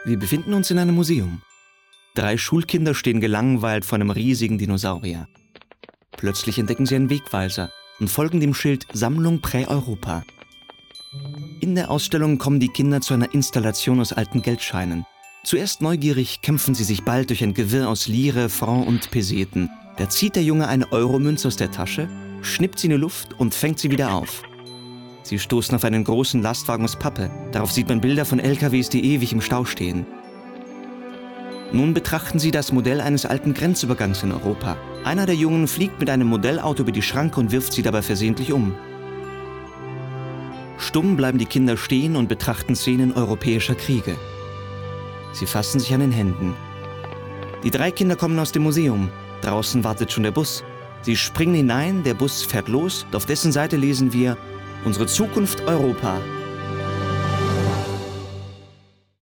Wir befinden uns in einem Museum. 3 Schulkinder stehen gelangweilt vor einem riesigen Dinosaurier. Plötzlich entdecken sie einen Wegweiser und folgen dem Schild Sammlung Prä-Europa. In der Ausstellung kommen die Kinder zu einer Installation aus alten Geldscheinen. Zuerst neugierig kämpfen sie sich bald durch ein Gewirr aus Lire, Franc und Peseten. Da zieht der Junge eine Euromünze aus der Tasche, schnippt sie in die Luft und fängt sie wieder auf. Sie stoßen auf einen großen Lastwagen aus Pappe. Darauf sieht man Bilder von LKWs, die ewig im Stau stehen. Nun betrachten sie das Modell eines alten Grenzübergangs in Europa. Einer der Jungen fliegt mit einem Modellauto über die Schranke und wirft sie dabei versehentlich um. Stumm bleiben die Kinder stehen und betrachten Szenen europäischer Kriege. Sie fassen sich an den Händen. Die 3 Kinder kommen aus dem Museum. Draußen wartet schon der Bus. Sie springen hinein, der Bus fährt los und auf dessen Seite lesen wir: Unsere Zukunft Europa.